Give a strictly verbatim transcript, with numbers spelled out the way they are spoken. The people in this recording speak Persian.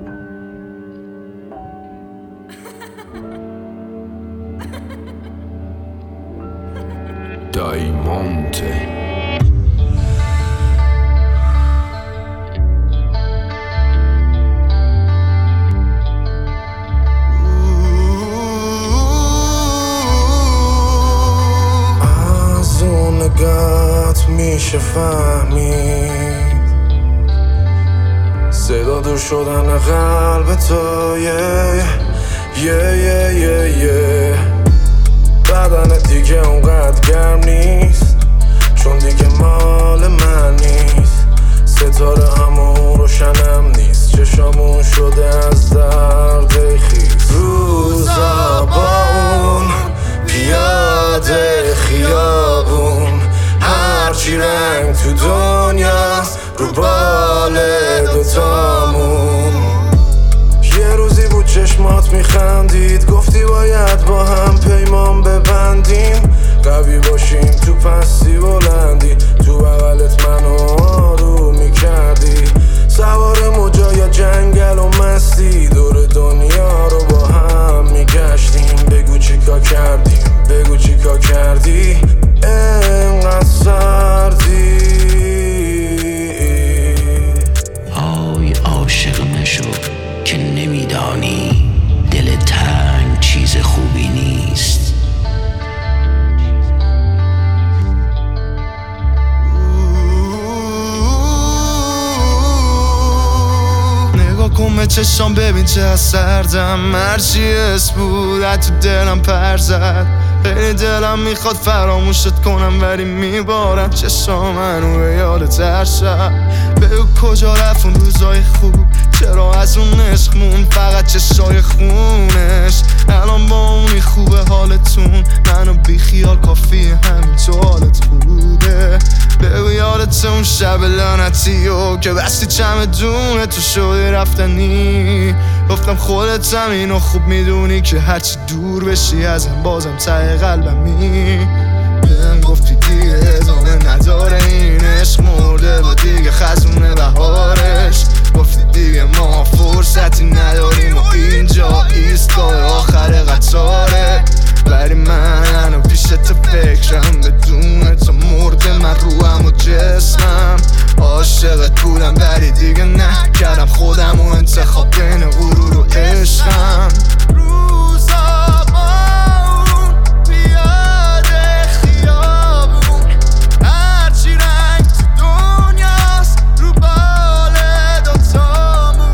دایمونته از اون نگات میشه فهمید صدا دور شدن قلب تو یه یه یه یه یه بدنت دیگه اونقدر گرم نیست چون دیگه مال من نیست ستاره همون روشنم نیست چشامون شده از درد خیس روزا با اون پیاده خیابون هرچی رنگ تو دنیاست رو بال دوتامون یه روزی بود چشمات میخندید گفتی باید با هم پیمان ببندیم قوی باشیم تو پستی بلندی تو بغلت منو آروم میکردی سوار موجا یا جنگل و مستی دور دنیا رو با هم میگشتیم بگو چیکار کردیم بگو چیکار کردی اینقدر سردی آی عاشق نشو که نمیدانی دل تنگ چیز خوبی نیست نگاه کن به چشام ببین چه از سردم هرچی اس بود تو دلم پر زد خیلی دلم میخواد فراموشت کنم ولی میبارم چشام منو به یادت هر شب بگو کجا رفت اون روزای خوب چرا از اون عشق مون فقط چشای خونش الان با اونی خوبه حالتون منو بی خیال کافیه همین تو حالت خوبه بگو یادت اون شب لعنتیو که بستی چمدونه تو شدی رفتنی گفتم خودت هم اینو خوب میدونی که هرچی دور بشی ازم بازم ته قلبمی بهم گفتی دیگه ادامه نداره این عشق مرده و دیگه خزونه بهارش گفتی دیگه ما فرصتی نداریم و اینجا ایستگاه آخر قطاره ولی من هنو پیش تو فکرم بدون تو مرده من روحم و جسمم عاشقت بودم ولی دیگه نکردم خودم و انتخاب بین غرور و عشقم روزا با اون پیاده خیابون هرچی رنگ تو دنیاست رو بال دوتامون